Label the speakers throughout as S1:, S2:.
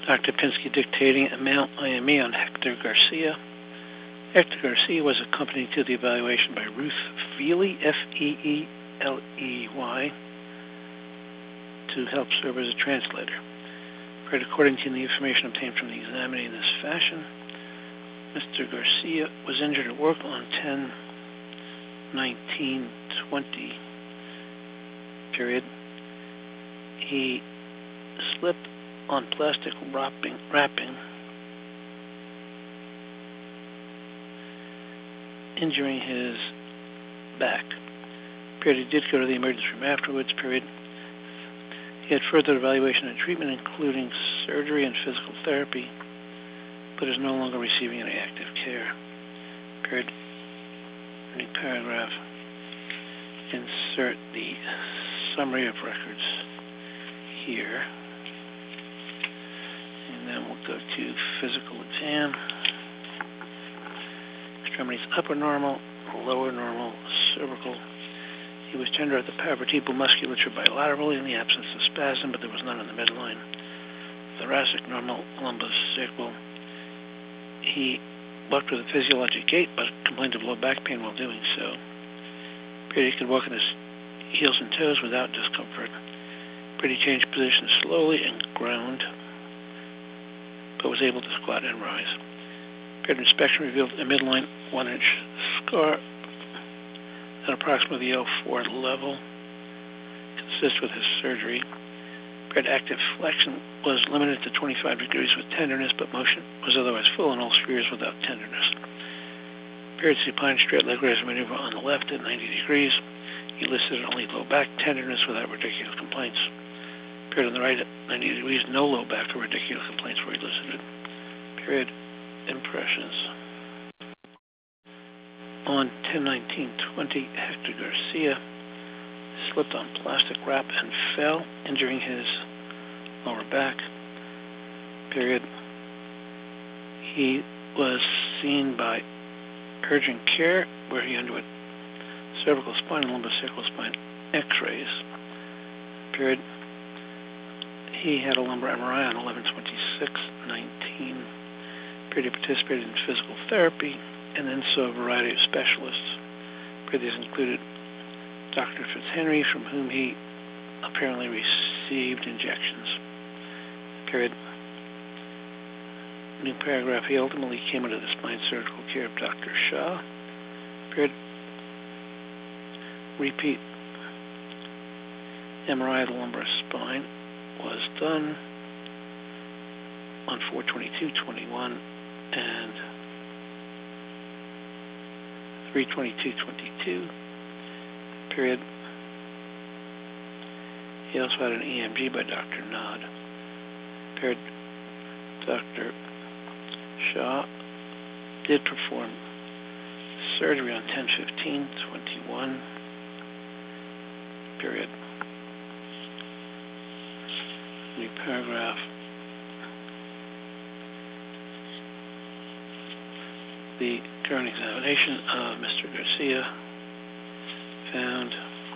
S1: Dr. Pinsky dictating a male IME on Hector Garcia. Hector Garcia was accompanied to the evaluation by Ruth Feeley, F-E-E-L-E-Y, to help serve as a translator. Right, according to the information obtained from the examinee in this fashion, Mr. Garcia was injured at work on 10/19/20 period. He slipped on plastic wrapping, injuring his back. Period. He did go to the emergency room afterwards. Period. He had further evaluation and treatment, including surgery and physical therapy, but is no longer receiving any active care. Period. New paragraph. Insert the summary of records here. And then we'll go to physical exam. Extremities upper normal, lower normal, cervical. He was tender at the paravertebral musculature bilaterally in the absence of spasm, but there was none in the midline. Thoracic normal, lumbosacral. He walked with a physiologic gait, but complained of low back pain while doing so. He could walk on his heels and toes without discomfort. He changed position slowly and groaned, but was able to squat and rise. Inspection revealed a midline 1-inch scar at approximately the L4 level, consistent with his surgery. Active flexion was limited to 25 degrees with tenderness, but motion was otherwise full in all spheres without tenderness. Supine straight leg raise maneuver on the left at 90 degrees. He listed only low back tenderness without radicular complaints. On the right at 90 degrees, no low back or radicular complaints were elicited. Impressions. On 10/19/20, Hector Garcia slipped on plastic wrap and fell, injuring his lower back. He was seen by urgent care, where he underwent cervical spine and lumbosacral spine x-rays. He had a lumbar MRI on 11/26/19. He participated in physical therapy and then saw a variety of specialists. These included Dr. Fitzhenry, from whom he apparently received injections. New paragraph. He ultimately came under the spine surgical care of Dr. Shah. Repeat MRI of the lumbar spine was done on 4/22/21 and 3/22/22. He also had an EMG by Dr. Nod. Dr. Shah did perform surgery on 10/15/21. New paragraph. The current examination of Mr. Garcia found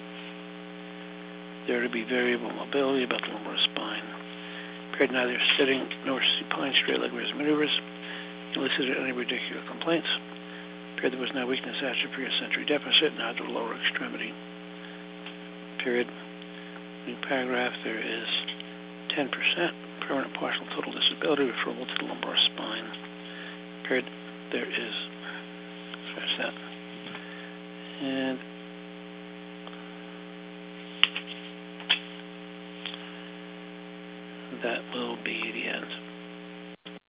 S1: there to be variable mobility about the lumbar spine. Neither sitting nor supine straight leg raise maneuvers elicited any radicular complaints. There was no weakness, atrophy, or sensory deficit, neither lower extremity. New paragraph. There is 10% permanent partial total disability referable to the lumbar spine. There is, scratch that. And that will be the end.